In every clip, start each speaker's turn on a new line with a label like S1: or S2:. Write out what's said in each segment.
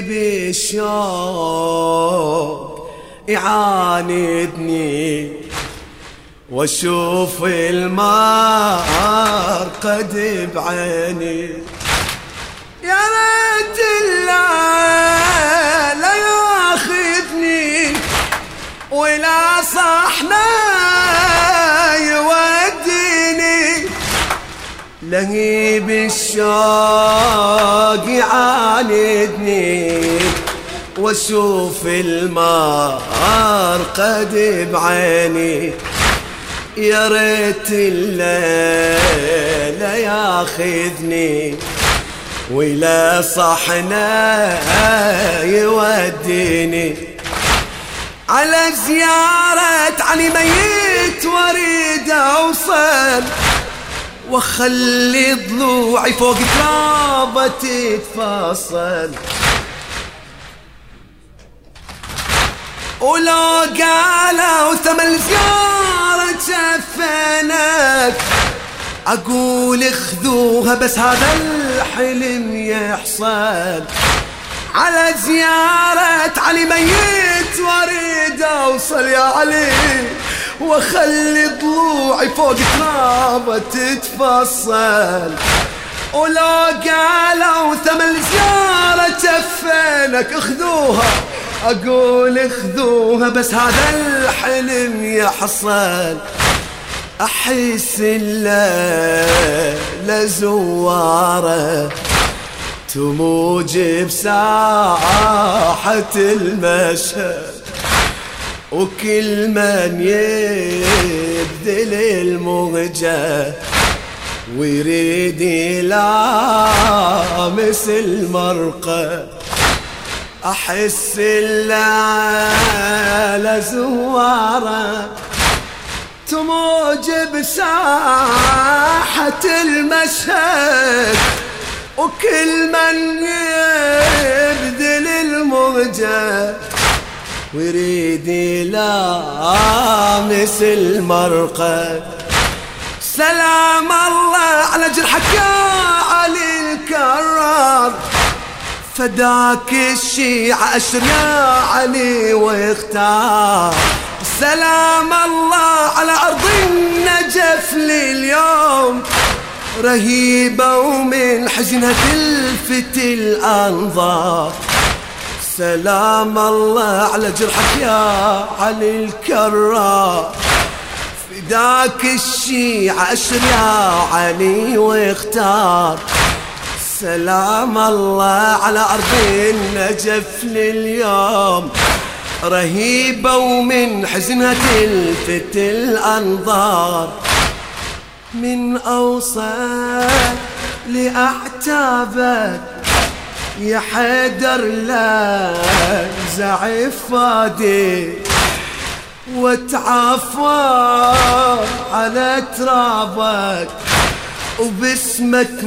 S1: بالشوق يعاندني واشوف المرقد بعيني. يا ريت الله لا ياخذني ولا صحنا يوديني، لهيب الشوق يعاندني واشوف المرقد بعيني. يا ريت الليل ياخذني ولا صحنا يوديني، على زيارة علي ميت واريد اوصل واخلي ضلوعي فوق ترابه تتفصل. ولو قالوا ثمن زيارة شفنك اقول خذوها بس هذا الحلم يحصل. على زيارة علي ميت واريد اوصل يا علي واخلي ضلوعي فوق ترابه تتفصل. ولو قالوا ثمن زيارة شفنك اخذوها اقول خذوها بس هذا الحلم يحصل. احس الليل زواره تموج بساحة المشهد، وكل من يبذل المهجة ويريد يلامس المرقد. احس الليل زواره تموج بساحة المشهد، وكل من يبذل المهجة ويريد يلامس المرقد. سلام الله على جرحك يا علي الكرار، فداك الشيعة أشر يا علي واختار. سلام الله على أرض النجف لليوم رهيبة ومن حزنها تلفت الأنظار. سلام الله على جرحك يا علي الكرار، فداك الشيعة أشر يا علي واختار. سلام الله على أرض النجف لليوم رهيبة ومن حزنها تلفت الأنظار. من أوصل لأعتابك يا حيدر لا زعف فادي، واتعافى على ترابك وباسمك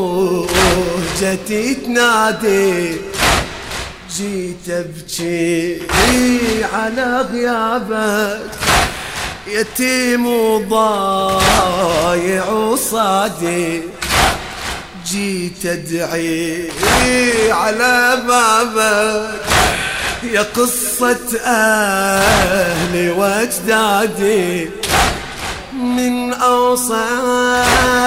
S1: موجتي تنادي. جيت ابكي على غيابك يتيم وضايع وصادي، جيت ادعي على بابك يا قصة اهلي واجدادي. من اوصل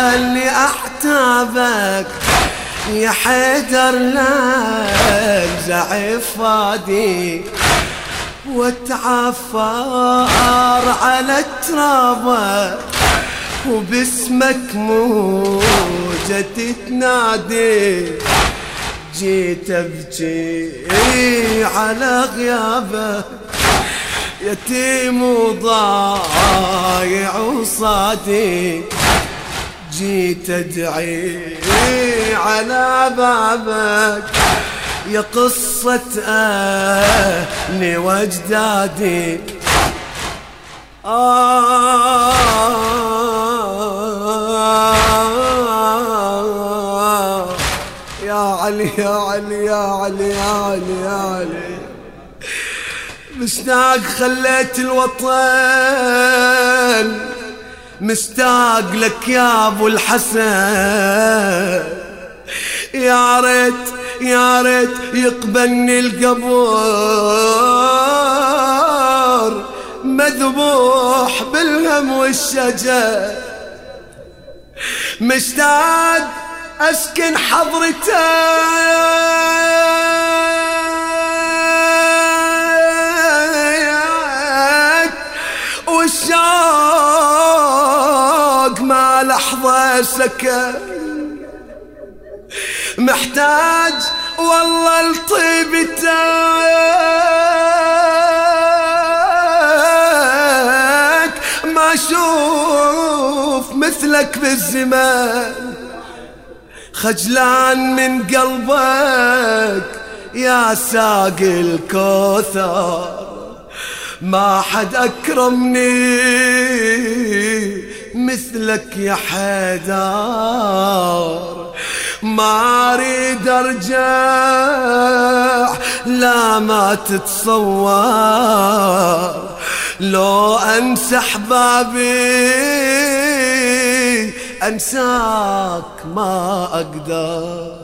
S1: لاحتابك يا حيدر لا زعف فادي، واتعفر على ترابك وباسمك موجتي تنادي. جيت ابكي على غيابك يتيم وضايع وصادي، جيت ادعي على بابك يا قصة أهلي واجدادي. يا علي يا علي يا علي يا علي يا علي، مشتاق خليت الوطن، مشتاق لك يا ابو الحسن. يا ريت يا ريت يقبلني القبور مذبوح بالهم والشجر، مشتاق أسكن حضرتك والشوق ما لحظة سكن، محتاج والله لطيبتك ما أشوف مثلك بالزمان، خجلان من قلبك يا ساقي الكوثر، ما حد أكرمني مثلك يا حيدر، ما أريد أرجع لا ما تتصور، لو أنسى أحبابي أنساك ما أقدر،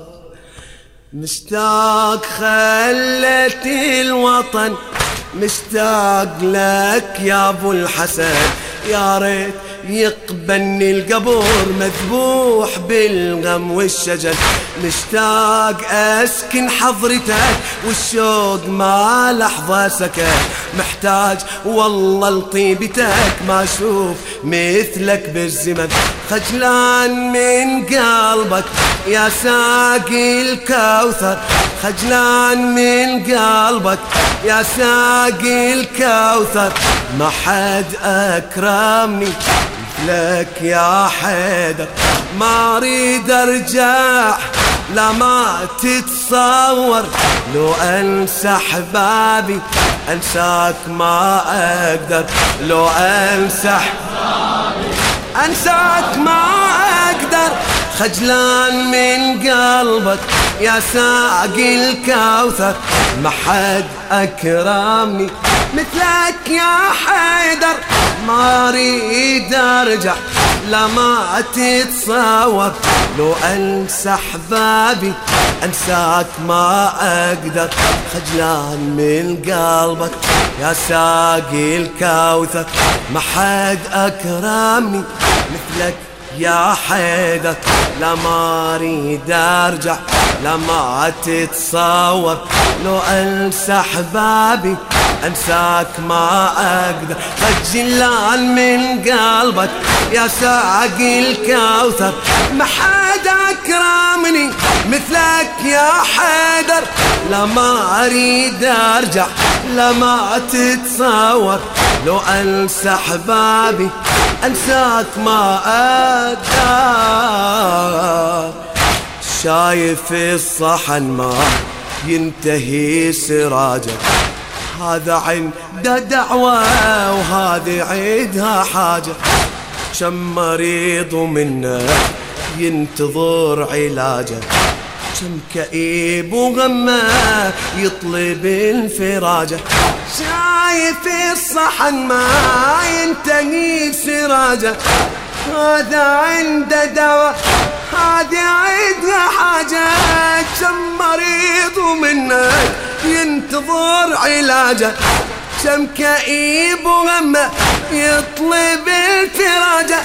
S1: مشتاق خليت الوطن مشتاق لك يا أبو الحسن، يا ريت يقبلني القبور مذبوح بالغم والشجن، مشتاق أسكن حضرتك والشوق ما لحظة سكن، محتاج والله لطيبتك ما أشوف مثلك بالزمن، خجلان من قلبك يا ساقي الكوثر، خجلان من قلبك يا ساقي الكوثر، ما حد أكرمني مثلك يا حيدر، ما أريد أرجع لا ما تتصور، لو أنسى أحبابي أنساك ما أقدر، لو أنسى أحبابي أنساك ما أقدر، خجلان من قلبك يا ساقي الكوثر، ما حد أكرمني مثلك يا حيدر، ما أريد أرجع لا ما تتصور، لو أنسى أحبابي أنساك ما أقدر، خجلان من قلبك يا ساقي الكوثر، ما حد أكرمني مثلك يا حيدر، لا ما أريد أرجع لا ما تتصور، لو أنسى أحبابي أنساك ما أقدر، خجلان من قلبك يا ساقي الكوثر، ما حد أكرمني مثلك يا حيدر، لا ما أريد أرجع لا ما تتصور، لو أنسى أحبابي أنساك ما أقدر، شايف الصحن ما ينتهي سراجك، هذا عنده دعوة وهذه عيدها حاجة، كم مريض منا ينتظر علاجه، كم كئيب وغمه يطلب انفراجه، شايف الصحن ما ينتهي سراجه، هذا عنده دواء هذه عيدها حاجة، كم مريض منك ينتظر علاجه، كم كئيب وغمه يطلب الفراجه،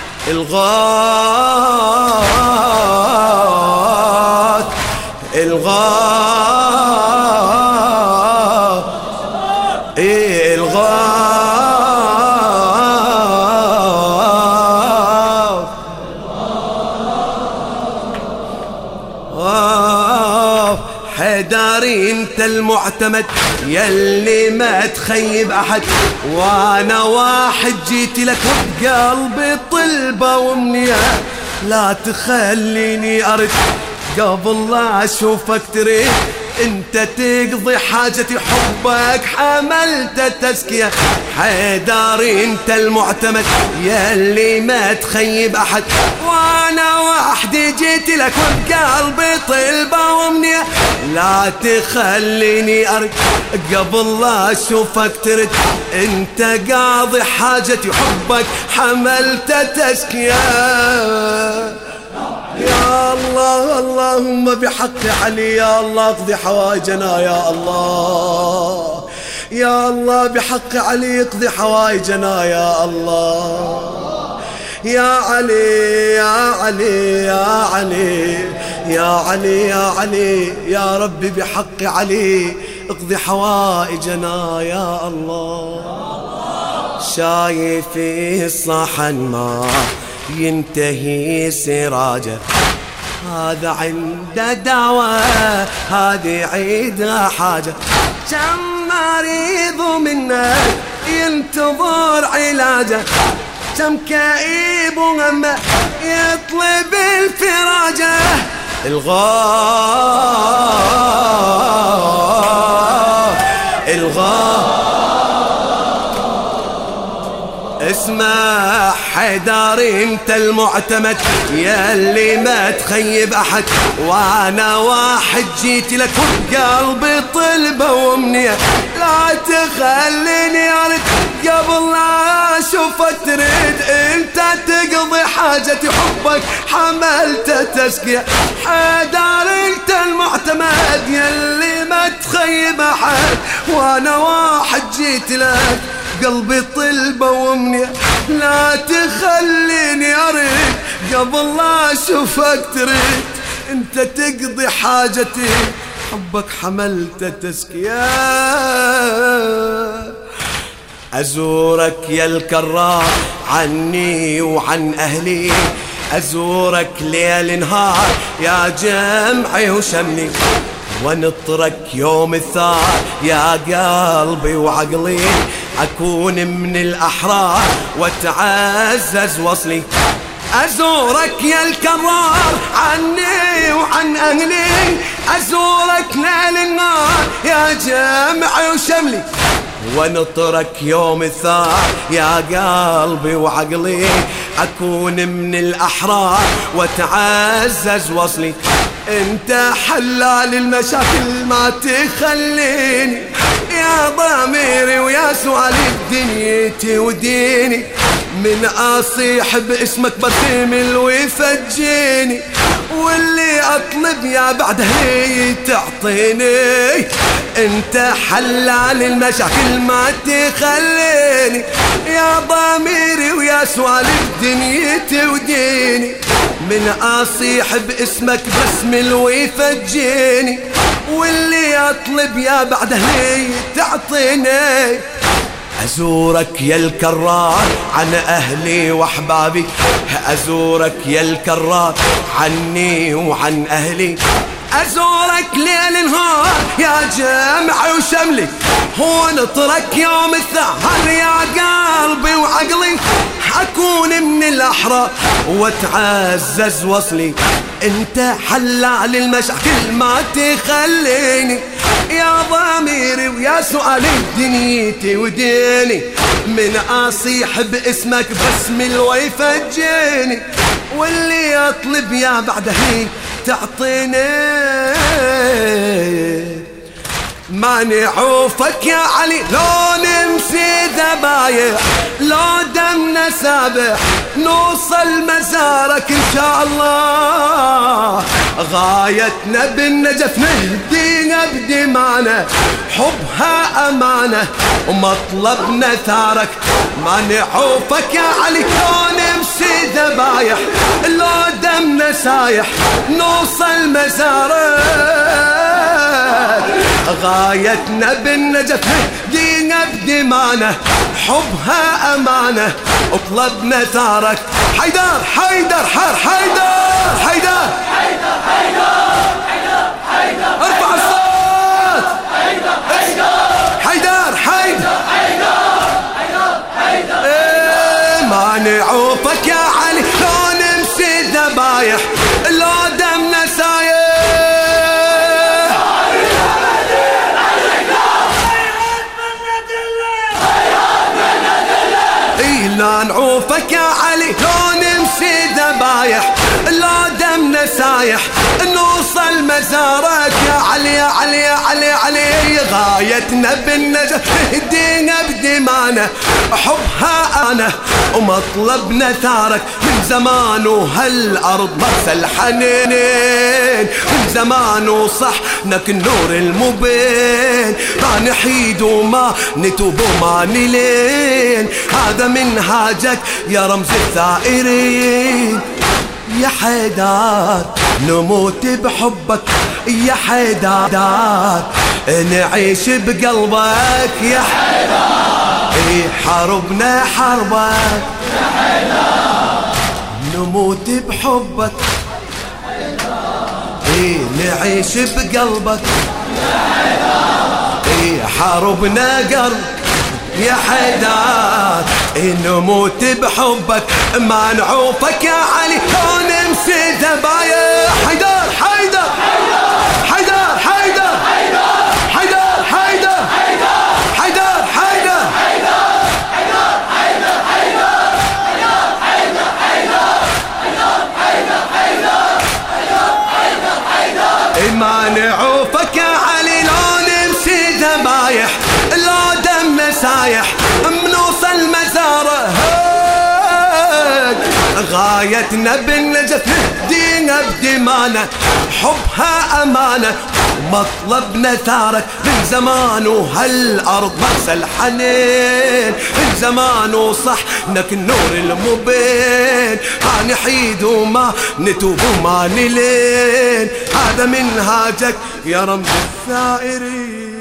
S1: الغاث الغاث إيه الغاث حيداري انت المعتمد يلي ما تخيب احد، وانا واحد جيت لك وبقلبي طلبة وامنية، لا تخليني ارد قبل لا اشوفك تريد، انت تقضي حاجتي حبك حملت تزكية، حيداري انت المعتمد يلي ما تخيب احد، وانا وحدي جيت لك وبقلبي طلبة وامنية، لا تخليني ارد قبل لا اشوفك ترد، انت قاضي حاجتي حبك حملت تزكية، يا الله الله اللهم بحق علي يا الله اقضي حوائجنا يا الله، يا الله بحق علي اقضي حوائجنا يا الله، يا علي يا علي يا علي يا علي يا علي يا ربي بحق علي اقضي حوائجنا يا الله. شايف فيه الصحن ما ينتهي سراجه، هذا عنده دواء هذه عيدها حاجة، كم مريض منك ينتظر علاجه، كم كئيب وهمه يطلب الفراجه، الغاه اسمع حيدر انت المعتمد ياللي ما تخيب احد، وانا واحد جيت لك قلبي طلبه وامنيه، لا تخليني ارد قبل لا اشوفك تريد انت تقضي حاجتي، حبك حملت تسقيه، حيدر انت المعتمد ياللي ما تخيب احد، وانا واحد جيت لك قلبي طلبه وامنيه، لا تخليني اريد قبل لا اشوفك تريد انت تقضي حاجتي، حبك حملت تسقيه. ازورك يا الكرار عني وعن اهلي، ازورك ليل نهار يا جمعي وشملي، ونطرك يوم الثار يا قلبي وعقلي، أكون من الأحرار وتعزز وصلي، أزورك يا الكرار عني وعن أهلي، أزورك ليل النار يا جمعي وشملي، ونطرك يوم الثار يا قلبي وعقلي، أكون من الأحرار وتعزز وصلي، انت حلال المشاكل ما تخليني، يا ضميري ويا سؤالي دنيتي وديني، من اصيح باسمك بثمل ويفجيني، واللي اطلب يا بعد هي تعطيني، انت حلال المشاكل ما تخليني، يا ضميري ويا سؤالي دنيتي وديني، من اصيح باسمك بسمل ويفجيني، واللي اطلب يا بعد هي تعطيني، ازورك يا الكرار عن اهلي واحبابي، ازورك يا الكرار عني وعن اهلي، ازورك ليل نهار يا جمعي وشملي، ونطرك يوم الثهر يا قلبي وعقلي، اكون من الاحرار وتعزز وصلي، انت حلال المشاكل ما تخليني، يا ضميري ويا سؤالي دنيتي وديني، من اصيح باسمك بسمل ويفجيني، واللي اطلب يا بعد هي تعطيني، ماني عوفك يا علي لو نمشي ذبايح، لو دمنا سابح نوصل مزارك ان شاء الله، غايتنا بالنجف نهدينا بدمانا، حبها امانه ومطلبنا ثارك، ماني عوفك يا علي لو نمشي ذبايح، لو دمنا سايح نوصل مزارك، غايتنا بالنجف دينا بدمانه، حبها امانه وطلبنا ثارك، حيدر حيدر حر حيدر حيدر حيدر حيدر حيدر ارفع الصوت، حيدر حيدر حيدر حيدر حيدر، ما نعوفك يا علي لو نمشي ذبايح، لو دمنا سايح، لا نعوفك يا علي لو نمشي ذبايح، لو دمنا سايح نوصل مزارك يا علي يا علي يا علي علي. غايتنا بالنجاة نهدينا بدمانا حبها أنا ومطلبنا ثارك من زمان وهالأرض مرسى الحنين من زمان وصحنك النور المبين ما نحيد وما نتوب وما نلين هذا منهاجك يا رمز الثائرين يا حيدر نموت بحبك يا حيدر نعيش بقلبك يا حيدر حربنا حربك يا حيدر نموت بحبك نعيش بقلبك يا حيدر حربنا قلب يا حيدر نموت بحبك ما نعوفك يا علي ونمسي ذبايا حيدر حيدر حيدر حيدر حيدر حيدر حيدر حيدر ما نعوفك يا علي لو نمسي ذبايح لو دمنا سايح منوصل مزاره غايتنا بالنجاة نهدينا بدمانا حبها أمانة مطلبنا ثارك من زمان وهالأرض مرسى الحنين من زمان وصحنك النور المبين ما نحيد وما نتوب وما نلين هذا منهاجك يا رمز الثائرين.